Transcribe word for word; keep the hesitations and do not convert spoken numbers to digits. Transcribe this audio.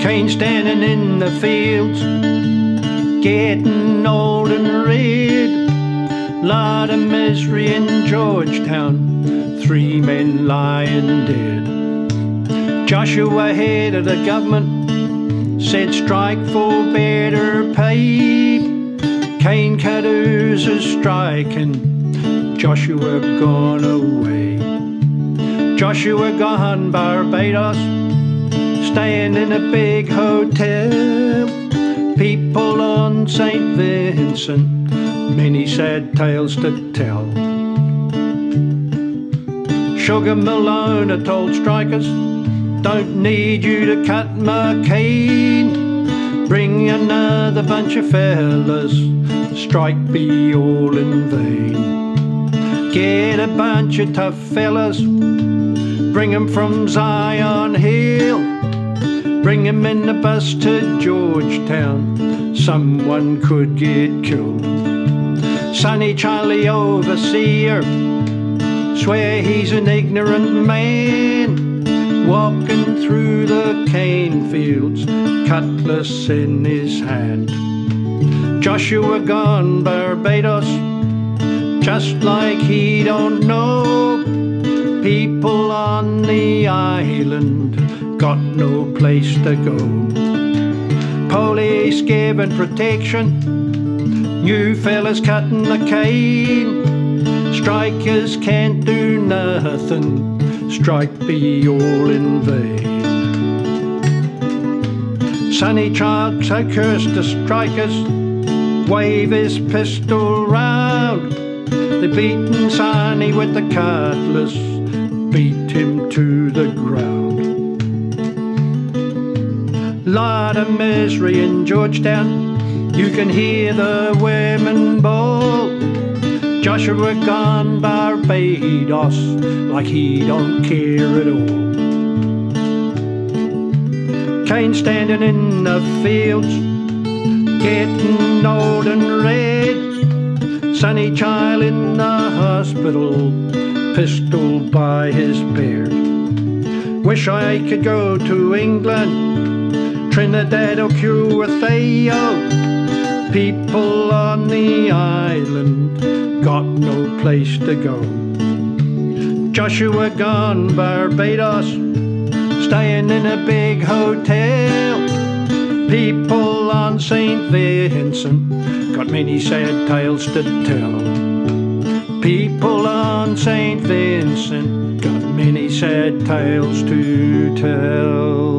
Cain standing in the fields, getting old and red. Lot of misery in Georgetown, three men lying dead. Joshua, head of the government, said strike for better pay. Cain Caduce is striking, Joshua gone away. Joshua gone Barbados, staying in a big hotel. People on Saint Vincent, many sad tales to tell. Sugar Malone told strikers, don't need you to cut my cane. Bring another bunch of fellas, strike be all in vain. Get a bunch of tough fellas, bring 'em from Zion Hill. Bring 'em in the bus to Georgetown, someone could get killed. Sonny Charlie overseer, swear he's an ignorant man, walking through the cane fields, cutlass in his hand. Joshua gone Barbados, just like he don't know. People on the island got no place to go. Police giving protection, new fellas cutting the cane. Strikers can't do nothing, strike be all in vain. Sonny Child so cursed the strikers, wave his pistol round. They beaten Sonny with the cutlass, beat him to the ground. Lot of misery in Georgetown, you can hear the women bawl. Joshua gone Barbados, like he don't care at all. Cain standing in the fields, getting old and red. Sonny Child in the hospital, pistol by his beard. Wish I could go to England, Trinidad or Curacao. People on the island got no place to go. Joshua gone Barbados, staying in a big hotel. People on Saint Vincent got many sad tales to tell. People on Saint Vincent got many sad tales to tell.